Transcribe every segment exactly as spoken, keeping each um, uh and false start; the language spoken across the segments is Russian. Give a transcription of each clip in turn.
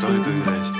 только грязь.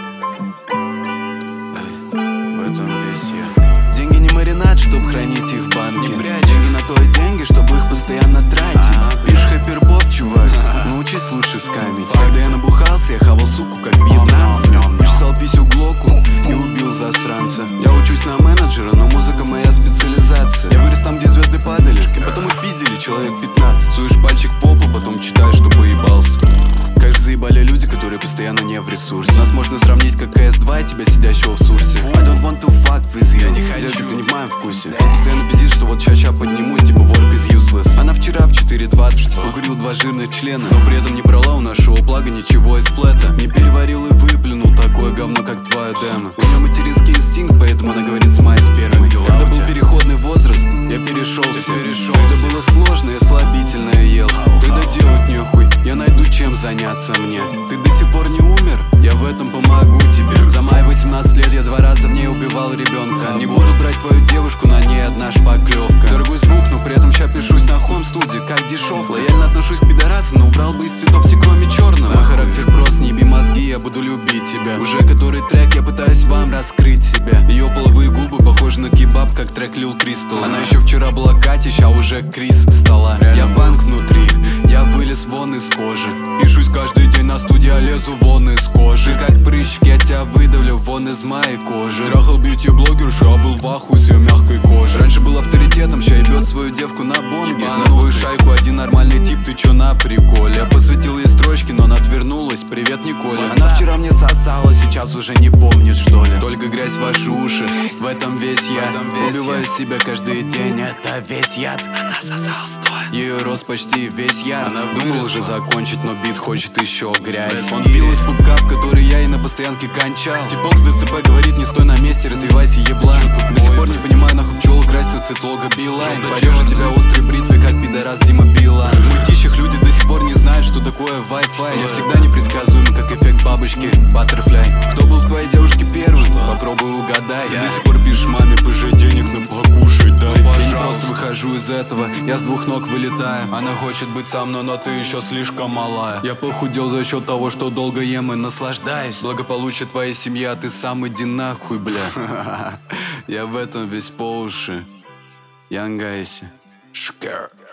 Эй, в этом весь я. Деньги не маринад, чтоб хранить их в банке. Деньги на то и деньги, чтобы их постоянно тратить. Пишешь хайперпоп, чувак, научись лучше скамить. Когда я набухался, я хавал суку, как вьетнамцы. Почесал писю глоку и убил засранца. Я учусь на менеджера, но музыка моя специализация. Я вырос там, где звезды падали, потом их пиздили человек пятнадцать. Суешь пальчик в попу, потом читаешь, что поебался. Как же заебали люди, которые постоянно не в ресурсе. Нас можно сравнить как кс два и тебя, сидящего в сурсе. I don't want to fuck with you. Я не хочу, детка, ты не в моем вкусе. Он постоянно пиздит, что вот ща-ща поднимусь, типа work is useless. Она вчера в четыре двадцать покурил два жирных члена, но при этом не брала у нашего плага ничего из флета. Не переварил и выплюнул такое говно, как твое демо. У нее материнский инстинкт, поэтому она говорит с моей спермой. Когда был переходный возраст, я перешел все. Когда было сложно, я слабительное ел. Когда делать нехуй, я найду чем заняться мне. Ты до сих пор не умер? Я в этом помогу тебе. За мои восемнадцать лет я два раза в ней убивал ребенка. Не буду брать твою девушку, на ней одна шпаклевка. Дорогой звук, но при этом ща пишусь на хом студии, как дешевка. Лояльно отношусь к пидорасам, но убрал бы из цветов все, кроме черного. Мой характер прост, не еби мозги, я буду любить тебя. Уже который трек я пытаюсь вам раскрыть себя. Ее половые губы похожи на кебаб, как трек Lil Crystal. Она еще вчера была Катя, ща уже Крис стала. Я банк внутри, я вылез вон из кожи. Пишусь каждый день на студии, а лезу вон из кожи. Ты как прыщик, я тебя выдавлю вон из моей кожи. Трахал бьюти-блогершу, а был в ахуе с ее мягкой кожи. Раньше был авторитетом, ща ебет свою девку на бонге. На твою шайку один нормальный тип, ты чё на приколе? Я посвятил ей строчки, но она отвернулась, привет, Николе. Она вчера мне сосала, сейчас уже не помнит, что ли. Только грязь в ваши уши, в этом весь я. Убиваю себя каждый день, это весь яд. Она сосала стоя, ее рост почти весь яд. Она думала уже закончить, но бит хочет еще грязь. Он пил из пупка, в который я и на постоянке кончал. Типок с ДЦП говорит, не стой на месте, развивайся, еблан. До сих пор не понимаю, нахуй пчелу красит цвет лого Билайн. Порежу тебя острой бритвой, как пидорас Дима Билан. В мытищах люди до сих пор не знают, что такое Wi-Fi. Я всегда непредсказуем, как эффект бабочки Butterfly. Кто был в твоей девушке первым? Попробуй угадай. Ты до сих пор пишешь маме, пыжи денег на покушать дай. Я не просто выхожу из этого, я с двух ног вылетаю. Она хочет быть со мной, но ты еще слишком малая. Я похудел за счет того, что долго ем и наслаждаюсь. Благополучие твоей семьи, а ты сам иди нахуй, бля. Я в этом весь по уши. Янгайси. Шкер.